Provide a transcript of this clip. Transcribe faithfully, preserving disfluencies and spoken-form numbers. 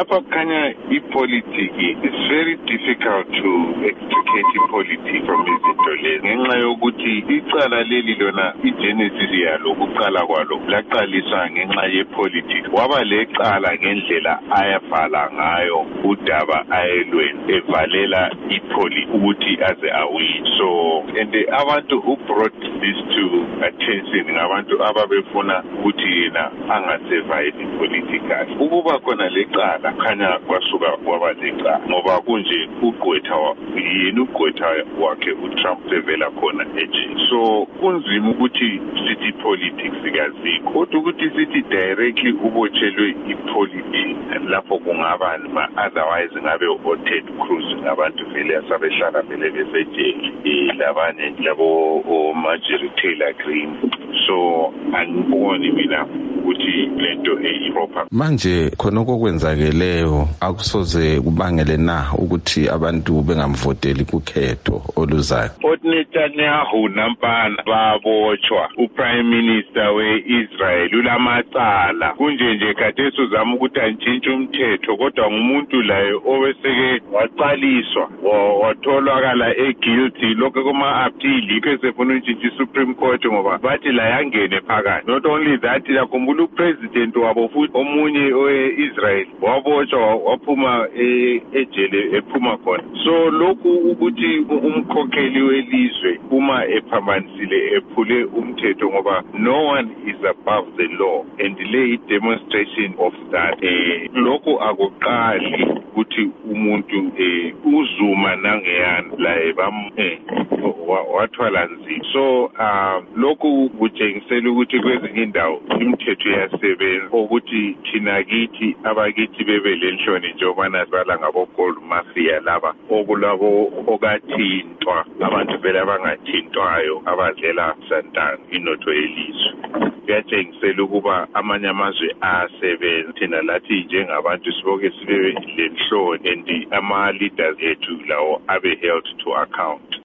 lapha kukhanya ipolitiki. It's very difficult to extricate ipolitiki from izinto lezi ngenxa yokuthi icala leli lona igenesis yalo ukuqala kwalo laqaliswa ngenxa yepolitiki. Waba lecala ngendlela ayabhala ngayo udaba ayelweni evalela ipolitiki ukuthi aze awin. So and the abantu who brought this to attention ngabantu ababefuna ukuthi yena angasurvive politically. Ukuba khona lecala khanya kwasuka kwaba lecala ngoba kunje ugqwetha yena ugqwetha wakhe uTrump sevela khona ejele. So kunzima ukuthi sithi politics ikazikho kodwa ukuthi sithi directly ubotshelwe ipolitiki lapho kungaba ma otherwise ngabe uTed Cruz ngabantu vele asabehlala vele besejele labanye labo o-Marjorie Taylor Greene. So angiboni mina ukuthi lento eyiproper. Manje khona okwenzakeleyo akusoze kubangele na ukuthi abantu bengamvoteli kukhetho oluzayo. uNetanyahu nampana babotshwa uPrime Minister we-Israel ulamacala kunje nje khathesi uzama ukuthi antshintshe umthetho kodwa ngumuntu laye oweseke waqaliswa watholakala eguilty lokho kuma-appeal yikho esefuna untshintshi iSupreme Court ngoba bathi la yangene phakathi. Not only that yakhumbula upresident wabo futhi omunye owe-Israel wabotshwa waphuma ejele ephuma khona. So lokhu ukuthi umkhokheli welizwe uma ephambanisile ephule umthetho ngoba no one is above the law and le demonstration of that eh lokhu akuqali ukuthi umuntu eh uzuma nangeyana la bam eh wathwala nzima. So um lokhu kutshengisela ukuthi kwezinye indawo imithetho yasebenza ukuthi thina kithi abakithi bebe lenhloni njengobana sibala ngabo gold mafia laba okulabo okathintwa abantu vele abangathintwayo abadlela santana inotho yelizwe. Kuyatshengisela ukuba amanye amazwe asebenza thina lathi njengabantu siboke sibe lenhloni and ama leaders ethu lawo abe held to account.